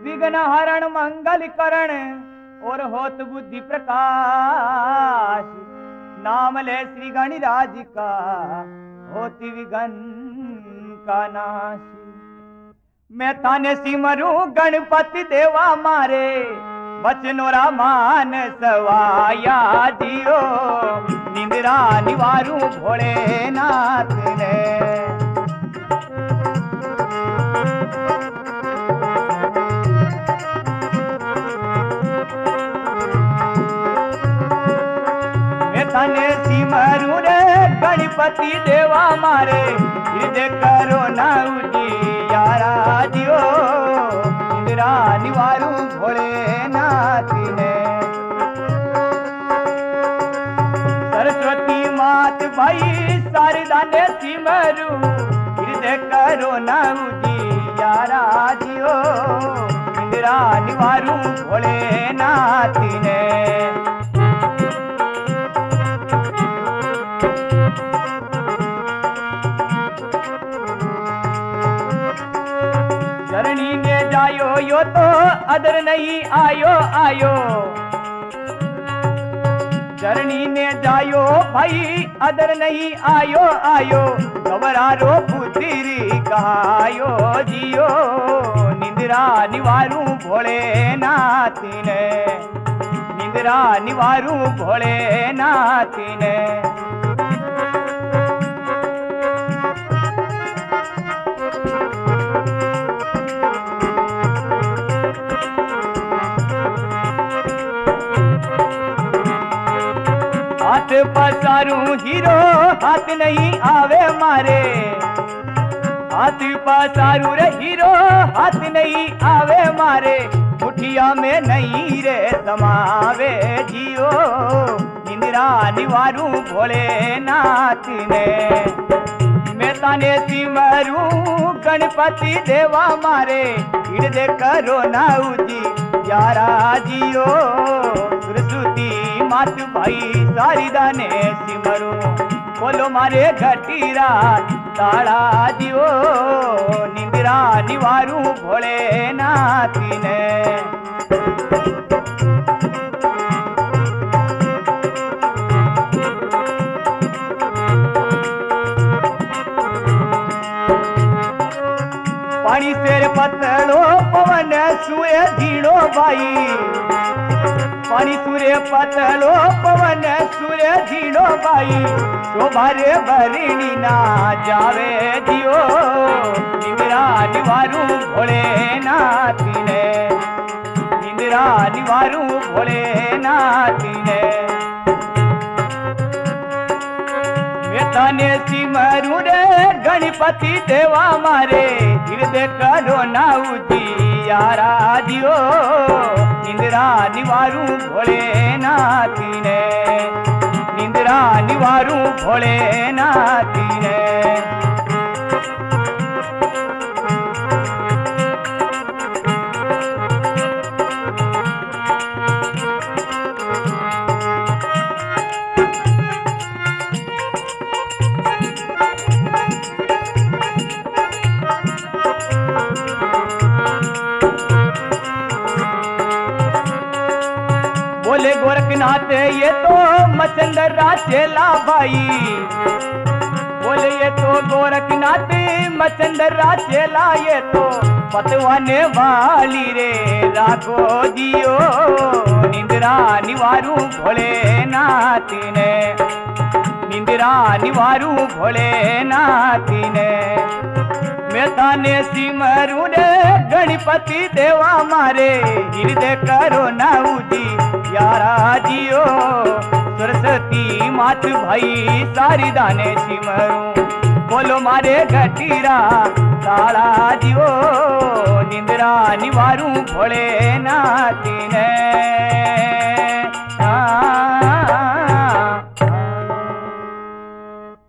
विघ्न हरण मंगल करण और होत बुद्धि प्रकाश। नाम ले श्री गणराज का होती विघ्न का नाश। मैं ताने सिमरू गणपति देवा मारे बचनो रामान सवाया जियो। निंद्रा निवारू भोलेनाथ ने तने सिमरू रे गणपति देवा मारे हृदय करो ना उजियारा जियो। इंदिरा निवारू भोलेनाथ ने सरस्वती मात भाई शारदा ने सिमरू हृदय करो ना उजियारा जियो। इंदिरा निवारू भोलेनाथ ने चरणी ने जायो यो तो अदर नहीं आयो आयो। चरणी ने जायो भाई अदर नहीं आयो आयो। घबरारो पुत्री कहायो जियो। निंद्रा निवारू भोलेनाथ ने निंद्रा निवारू भोलेनाथ ने हाथ पसारू हीरो हाथ नहीं आवे मारे। हाथ पसारू रे हीरो हाथ नहीं आवे मारे। मुठिया में नहीं रे समावे जियो। इंदिरा निवारू भोलेनाथ ने मैं ताने सिमरू गणपति देवा मारे हृदय करो ना उजियारा जियो। सरस्वती मात भाई शारदा ने सिमरू बोलो मारे घटीरा ताड़ा जियो। निंद्रा निवारू भोलेनाथ ने पानी शेर पतलो पवन सुए धीड़ो भाई। पानी सूर्य पतलो पवन सूर्य धीड़ो भाई। शोभा रे भरिणी ना जावे जियो। इंदिरा निवारू भोलेनाथ ने इंदिरा निवारू भोलेनाथ ने ताने सिमरू रे गणपति देवा मारे हृदय करो ना उजियारा जियो। इंदिरा निवारू भोलेनाथ ने इंदिरा निवारू भोलेनाथ ने बोले गोरखनाथ ये तो मचंदरा चेला भाई। बोले ये तो गोरखनाथ मचंदरा चेला ये तो पतवाने वाली रे राखो जियो। निंद्रा निवारू भोलेनाथ ने निंद्रा निवारू भोलेनाथ ने मैं ताने सिमरू रे गणपति देवा मारे हृदय करो ना उजियारा जियो। सरस्वती मात भाई शारदा ने सिमरू बोलो मारे घटीरा ताड़ा जियो। निंद्रा निवारू भोलेनाथ ने